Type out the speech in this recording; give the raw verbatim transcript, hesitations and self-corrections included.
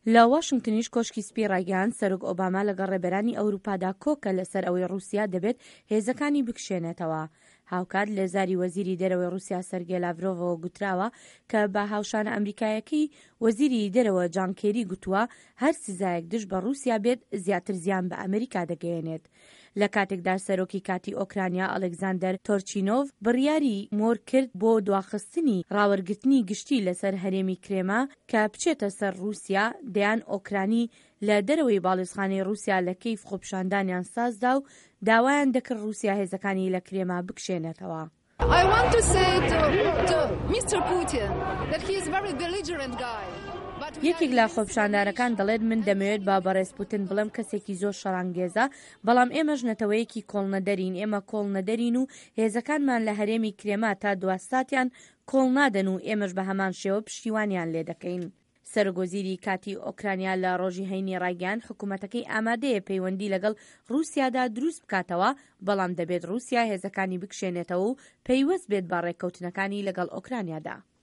لە واشنگتنیش کۆشکی سپی ڕایگەیان سەرۆک ئۆباما لەگەڵ ڕێبەرانی ئەوروپادا کۆکە لەسەر ئەوەی ڕووسیا دەبێت هێزەکانی بکشێنێتەوە. هاوکات لێزاری وەزیری دەرەوەی ڕووسیا سەرگێ لاڤرۆڤەوە گوتراوە کە بە هاوشانە ئەمریکایەکەی وەزیری دەرەوە جان کێری گوتووە هەر سزایەک دژ بە ڕووسیا بێت زیاتر زیان بە ئەمریکا دەگەیەنێت. لە کاتێکدا سەرۆکی کاتی ئۆکرانیا ئەلێکزاندەر تۆرچینۆڤ بڕیاری مۆر کرد بۆ دواخستنی ڕاوەرگرتنی گشتی لەسەر هەرێمی کرێما کە بچێتە سەر ڕووسیا، دەیان ئۆکرانی لە دەرەوەی باڵێزخانەی ڕووسیا لە کەیف خۆپیشاندانیان سازدا و داوایان دەکرد ڕووسیا هێزەکانی لە کرێما بکشێنێتەوە. I want to say to, to Mister Putin that he is a very belligerent guy. یەکێک لە خۆپیشاندانەکان دەڵێت من دەمەوێت با بەڕێز پوتین بڵێم کەسێکی زۆر شەڕانگێزە، بەڵام ئێمەش نەتەوەیەکی کۆڵنەدەرین، ئێمە کۆڵنەدەرین و هێزەکانمان لە هەرێمی کرێما تا دووەساتیان کۆڵ نادەن و ئێمەش بە هەمان شێوە پشتیوانیان لێ دەکەین. سەرۆکوەزیری کاتی ئۆکرانیا لە ڕۆژی هەینی ڕایگەیان حکوومەتەکەی ئامادەیە پەیوەندی لەگەڵ ڕووسیادا دروست بکاتەوە، بەڵام دەبێت ڕووسیا هێزەکانی بکشێنێتەوە و پەیوەست بێت بە ڕێککەوتنەکانی لەگەڵ ئۆکرانیادا.